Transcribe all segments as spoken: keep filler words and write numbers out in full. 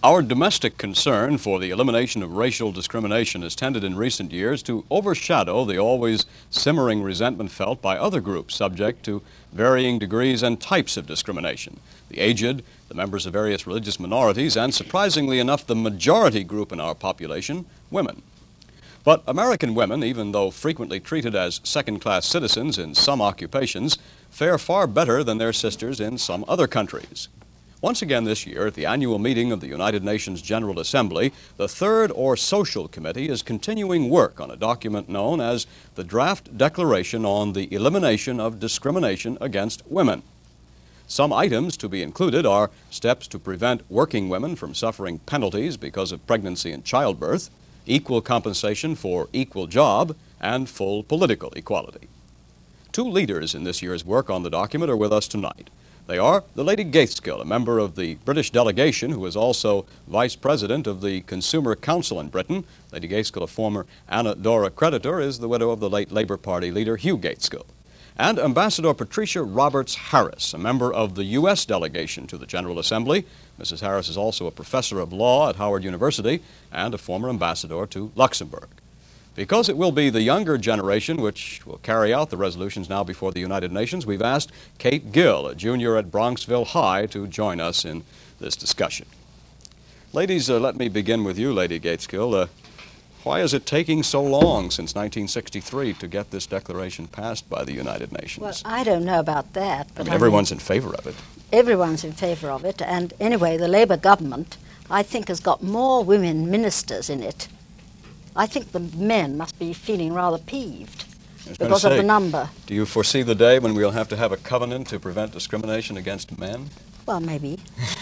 Our domestic concern for the elimination of racial discrimination has tended in recent years to overshadow the always simmering resentment felt by other groups subject to varying degrees and types of discrimination. The aged, the members of various religious minorities, and surprisingly enough, the majority group in our population, women. But American women, even though frequently treated as second-class citizens in some occupations, fare far better than their sisters in some other countries. Once again this year, at the annual meeting of the United Nations General Assembly, the Third or Social Committee is continuing work on a document known as the Draft Declaration on the Elimination of Discrimination Against Women. Some items to be included are steps to prevent working women from suffering penalties because of pregnancy and childbirth, equal compensation for equal job, and full political equality. Two leaders in this year's work on the document are with us tonight. They are the Lady Gaitskell, a member of the British delegation who is also Vice President of the Consumer Council in Britain. Lady Gaitskell, a former Anna Dora creditor, is the widow of the late Labour Party leader Hugh Gaitskell. And Ambassador Patricia Roberts Harris, a member of the U S delegation to the General Assembly. Missus Harris is also a professor of law at Howard University and a former ambassador to Luxembourg. Because it will be the younger generation which will carry out the resolutions now before the United Nations, we've asked Kate Gill, a junior at Bronxville High, to join us in this discussion. Ladies, uh, let me begin with you, Lady Gaitskell. Uh, why is it taking so long since nineteen sixty-three to get this declaration passed by the United Nations? Well, I don't know about that. But I mean, everyone's I mean, in favor of it. Everyone's in favor of it. And anyway, the Labour government, I think, has got more women ministers in it. I think the men must be feeling rather peeved because say, of the number. Do you foresee the day when we'll have to have a covenant to prevent discrimination against men? Well, maybe.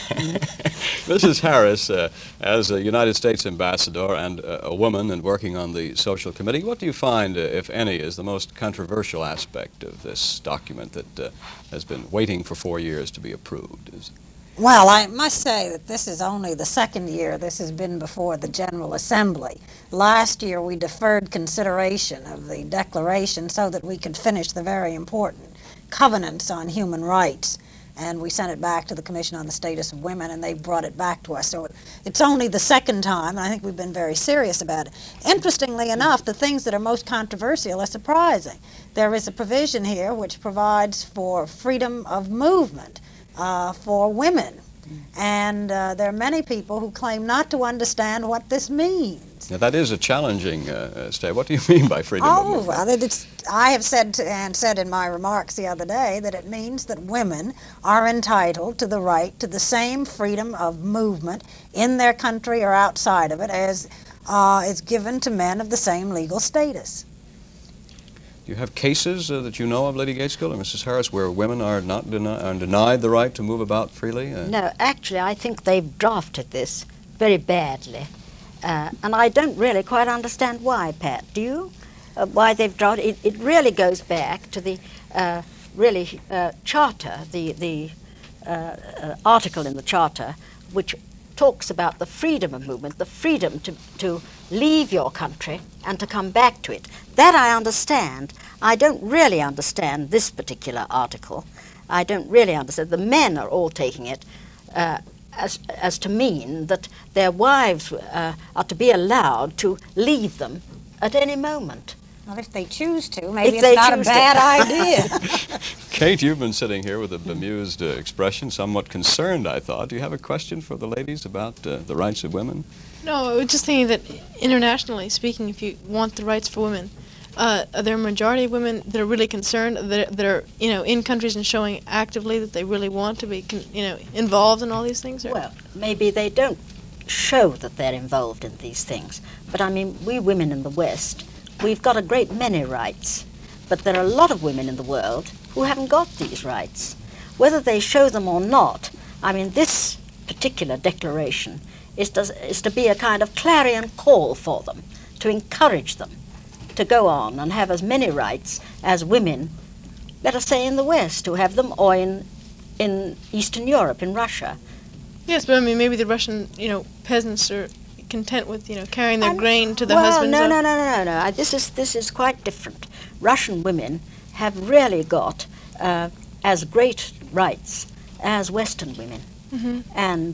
Missus Harris, uh, as a United States ambassador and uh, a woman and working on the Social Committee, what do you find, uh, if any, is the most controversial aspect of this document that uh, has been waiting for four years to be approved? Is Well, I must say that this is only the second year this has been before the General Assembly. Last year we deferred consideration of the declaration so that we could finish the very important covenants on human rights, and we sent it back to the Commission on the Status of Women, and they brought it back to us. So it's only the second time, and I think we've been very serious about it. Interestingly enough, the things that are most controversial are surprising. There is a provision here which provides for freedom of movement Uh, for women, and uh, there are many people who claim not to understand what this means. Now, that is a challenging uh, stay. What do you mean by freedom of Oh, movement? well, it's, I have said to, and said in my remarks the other day that it means that women are entitled to the right to the same freedom of movement in their country or outside of it as uh, is given to men of the same legal status. Do you have cases uh, that you know of, Lady Gaitskell or Missus Harris, where women are not deni are denied the right to move about freely? Uh, No, actually, I think they've drafted this very badly. Uh, and I don't really quite understand why, Pat. Do you? Uh, why they've drafted it? It really goes back to the uh, really uh, charter, the, the uh, uh, article in the charter, which talks about the freedom of movement, the freedom to, to leave your country and to come back to it. That I understand. I don't really understand this particular article. I don't really understand. The men are all taking it uh, as, as to mean that their wives uh, are to be allowed to leave them at any moment. Well, if they choose to, maybe If it's they not a choose bad to. idea. Kate, you've been sitting here with a bemused uh, expression, somewhat concerned, I thought. Do you have a question for the ladies about uh, the rights of women? No, I was just thinking that internationally speaking, if you want the rights for women, uh, are there a majority of women that are really concerned, that, that are, you know, in countries and showing actively that they really want to be, con you know, involved in all these things? Or? Well, maybe they don't show that they're involved in these things. But I mean, we women in the West, we've got a great many rights. But there are a lot of women in the world who haven't got these rights. Whether they show them or not, I mean, this particular declaration is to, is to be a kind of clarion call for them, to encourage them to go on and have as many rights as women, let us say in the West, who have them, or in, in Eastern Europe, in Russia. Yes, but I mean, maybe the Russian, you know, peasants are content with, you know, carrying their I'm, grain to the well, husbands. no, of no, no, no, no, no. This is, this is quite different. Russian women have really got uh, as great rights as Western women. Mm-hmm. And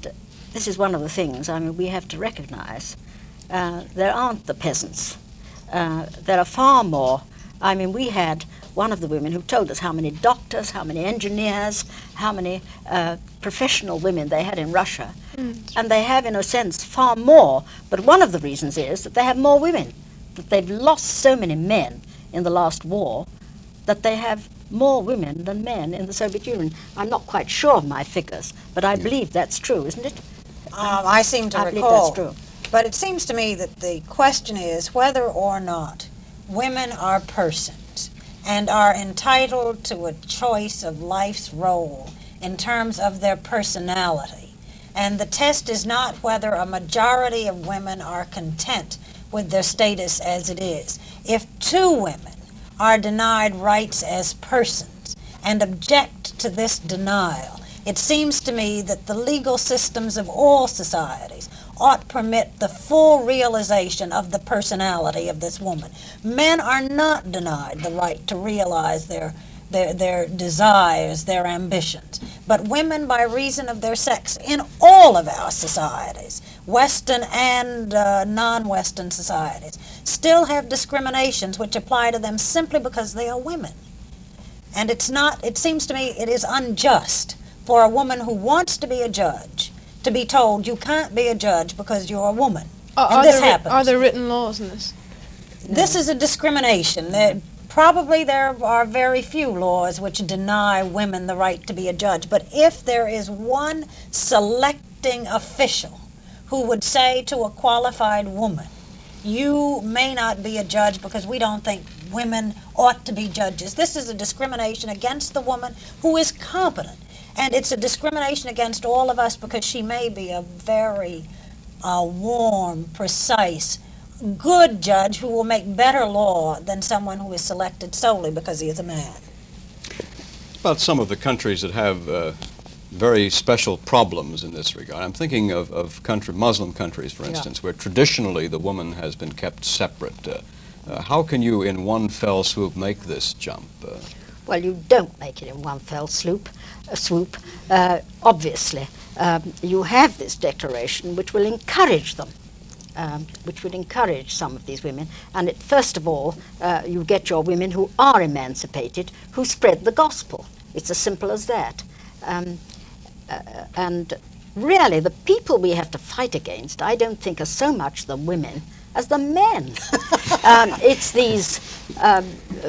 this is one of the things, I mean, we have to recognize. Uh, there aren't the peasants. Uh, there are far more. I mean, we had one of the women who told us how many doctors, how many engineers, how many uh, professional women they had in Russia. Mm. And they have, in a sense, far more. But one of the reasons is that they have more women, that they've lost so many men in the last war, that they have more women than men in the Soviet Union. I'm not quite sure of my figures, but I yeah. believe that's true, isn't it? Um, I seem to I recall. believe that's true. But it seems to me that the question is whether or not women are persons and are entitled to a choice of life's role in terms of their personality. And the test is not whether a majority of women are content with their status as it is. If two women are denied rights as persons and object to this denial, it seems to me that the legal systems of all societies ought permit the full realization of the personality of this woman. Men are not denied the right to realize their, their, their desires, their ambitions. But women, by reason of their sex, in all of our societies, Western and uh, non-Western societies, still have discriminations which apply to them simply because they are women. And it's not, it seems to me, it is unjust for a woman who wants to be a judge to be told you can't be a judge because you're a woman. Uh, and are this there, happens. Are there written laws in this? This is a discrimination. There, probably there are very few laws which deny women the right to be a judge. But if there is one selecting official who would say to a qualified woman, you may not be a judge because we don't think women ought to be judges, this is a discrimination against the woman who is competent. And it's a discrimination against all of us because she may be a very uh, warm, precise, good judge who will make better law than someone who is selected solely because he is a man. About some of the countries that have uh, very special problems in this regard. I'm thinking of, of country, Muslim countries, for instance, yeah. where traditionally the woman has been kept separate. Uh, uh, how can you, in one fell swoop, make this jump? Uh, Well, you don't make it in one fell swoop. Uh, swoop. Uh, obviously, um, you have this declaration which will encourage them, um, which would encourage some of these women. And it, first of all, uh, you get your women who are emancipated, who spread the gospel. It's as simple as that. Um, uh, and really, the people we have to fight against, I don't think are so much the women as the men. um, it's these um,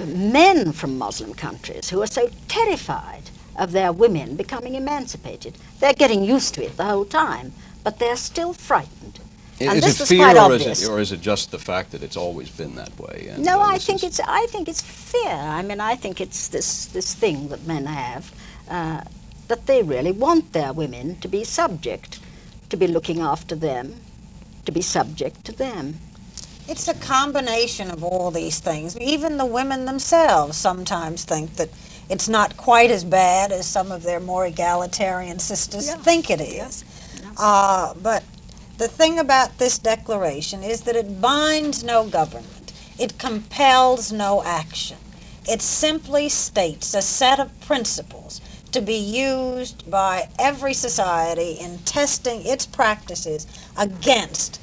men from Muslim countries who are so terrified of their women becoming emancipated. They're getting used to it the whole time, but they're still frightened. Is, and is this it was fear, quite or is, obvious. it, or is it just the fact that it's always been that way? And, no, uh, I think is... it's. I think it's fear. I mean, I think it's this this thing that men have, uh, that they really want their women to be subject, to be looking after them, to be subject to them. It's a combination of all these things. Even the women themselves sometimes think that it's not quite as bad as some of their more egalitarian sisters yeah. think it is. Yeah. Yeah. Uh, but the thing about this declaration is that it binds no government. It compels no action. It simply states a set of principles to be used by every society in testing its practices against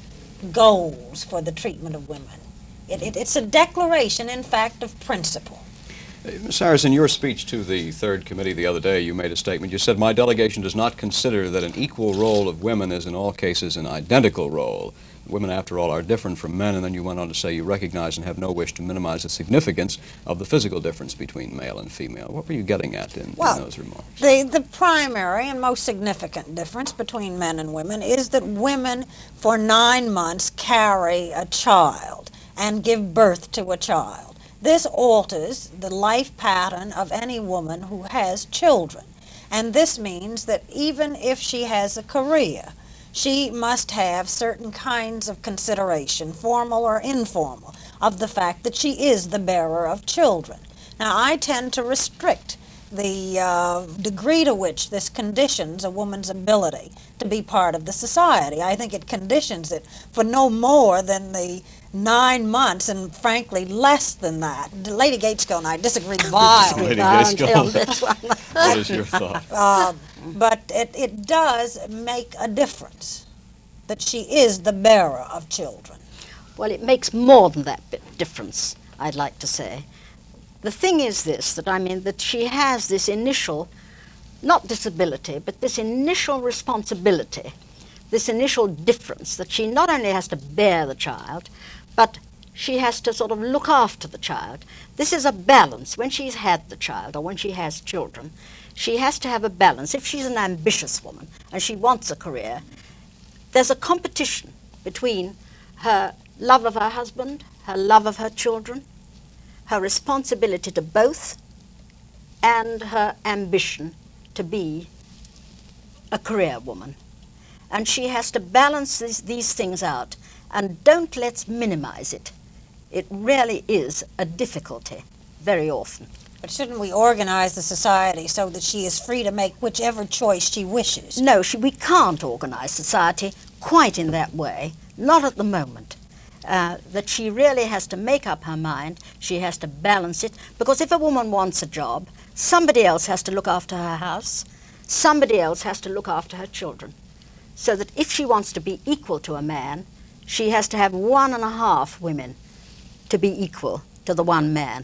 goals for the treatment of women. It, it, it's a declaration, in fact, of principle. Miz Harris, in your speech to the Third Committee the other day, you made a statement. You said, my delegation does not consider that an equal role of women is in all cases an identical role. Women, after all, are different from men, and then you went on to say you recognize and have no wish to minimize the significance of the physical difference between male and female. What were you getting at in, well, in those remarks? The, the primary and most significant difference between men and women is that women for nine months carry a child and give birth to a child. This alters the life pattern of any woman who has children. And this means that even if she has a career, she must have certain kinds of consideration, formal or informal, of the fact that she is the bearer of children. Now, I tend to restrict the uh, degree to which this conditions a woman's ability to be part of the society. I think it conditions it for no more than the nine months, and frankly, less than that. Lady Gaitskell and I disagree violently. Lady Gaitskell, what is your thought? Uh, but it, it does make a difference that she is the bearer of children. Well, it makes more than that bit difference, I'd like to say. The thing is this, that I mean, that she has this initial, not disability, but this initial responsibility, this initial difference, that she not only has to bear the child, but she has to sort of look after the child. This is a balance. When she's had the child, or when she has children, she has to have a balance. If she's an ambitious woman and she wants a career, there's a competition between her love of her husband, her love of her children, her responsibility to both, and her ambition to be a career woman. And she has to balance these, these things out, and don't let's minimize it. It really is a difficulty very often. But shouldn't we organize the society so that she is free to make whichever choice she wishes? No, she, we can't organize society quite in that way, not at the moment. Uh, that she really has to make up her mind, she has to balance it, because if a woman wants a job, somebody else has to look after her house, somebody else has to look after her children. So that if she wants to be equal to a man, she has to have one and a half women to be equal to the one man.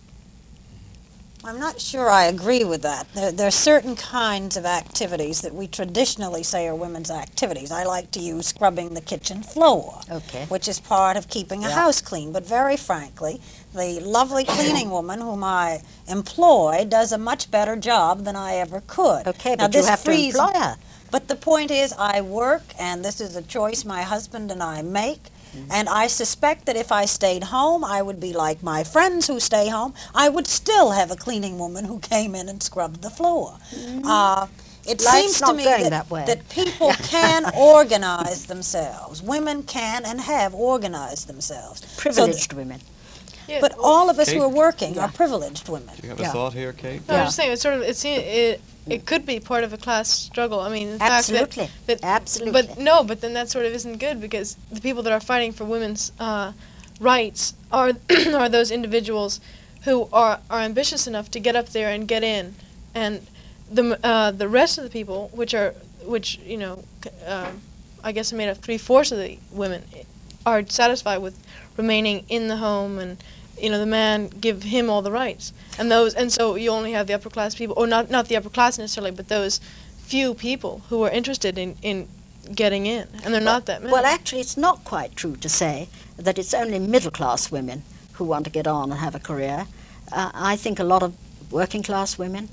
I'm not sure I agree with that. There, there are certain kinds of activities that we traditionally say are women's activities. I like to use scrubbing the kitchen floor, Okay. which is part of keeping a Yeah. house clean. But very frankly, the lovely cleaning woman whom I employ does a much better job than I ever could. Okay, Now, but you this have to frees- employ her. But the point is, I work, and this is a choice my husband and I make. And I suspect that if I stayed home, I would be like my friends who stay home. I would still have a cleaning woman who came in and scrubbed the floor. Uh, it Life's seems to not me going that, that way. that people can organize themselves. Women can and have organized themselves. So th- Privileged women. Yeah. but all of us Kate? who are working Yeah. are privileged women. Do you have Yeah. a thought here, Kate? No, I Yeah. was just saying, it's sort of, it's, it, it could be part of a class struggle. I mean, the Absolutely. fact that, that, Absolutely. but no, but then that sort of isn't good, because the people that are fighting for women's uh, rights are are those individuals who are, are ambitious enough to get up there and get in, and the uh, the rest of the people, which are which you know, c- um, I guess are made of three fourths of the women, are satisfied with remaining in the home, and you know, the man give him all the rights, and those, and so you only have the upper class people, or not not the upper class necessarily, but those few people who are interested in in getting in, and they're not that many. Well, actually, it's not quite true to say that it's only middle-class women who want to get on and have a career. Uh, I think a lot of working-class women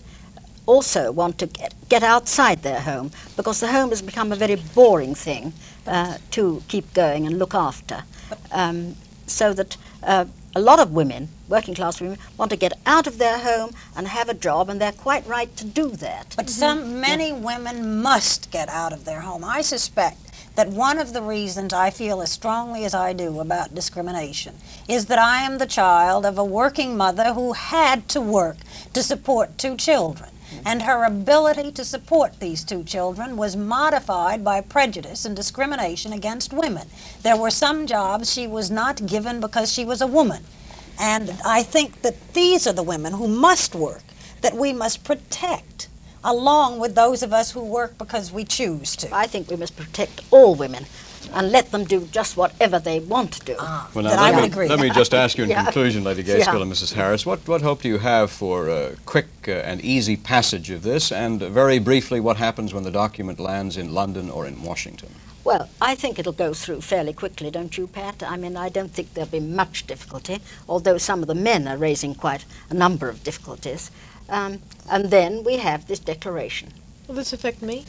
also want to get, get outside their home, because the home has become a very boring thing uh, to keep going and look after. Um, so that uh, a lot of women, working-class women, want to get out of their home and have a job, and they're quite right to do that. But some, many women must get out of their home. I suspect that one of the reasons I feel as strongly as I do about discrimination is that I am the child of a working mother who had to work to support two children. And her ability to support these two children was modified by prejudice and discrimination against women. There were some jobs she was not given because she was a woman. And I think that these are the women who must work, that we must protect, along with those of us who work because we choose to. I think we must protect all women and let them do just whatever they want to do. Ah, Well, then now, I let, would me, agree. let me just ask you in Yeah. conclusion, Lady Yeah. Gaitskill and Missus Harris, what, what hope do you have for a quick uh, and easy passage of this, and uh, very briefly, what happens when the document lands in London or in Washington? Well, I think it'll go through fairly quickly, don't you, Pat? I mean, I don't think there'll be much difficulty, although some of the men are raising quite a number of difficulties. Um, and then we have this declaration. Will this affect me?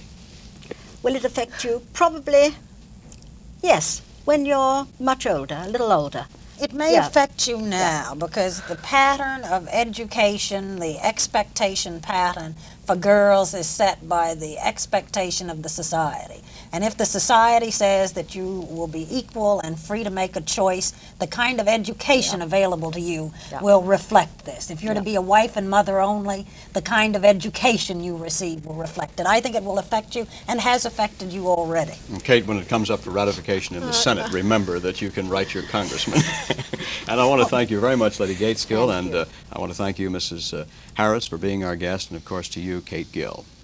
Will it affect you? Probably, yes, when you're much older, a little older. It may Yeah. affect you now because the pattern of education, the expectation pattern for girls is set by the expectation of the society. And if the society says that you will be equal and free to make a choice, the kind of education available to you Yeah. will reflect this. If you're to Yeah. be a wife and mother only, the kind of education you receive will reflect it. I think it will affect you and has affected you already. And Kate, when it comes up for ratification in the Senate, remember that you can write your congressman. And I want to thank you very much, Lady Gaitskill, Thank and you. uh, I want to thank you, Missus Uh, Harris, for being our guest, and of course to you, Kate Gill.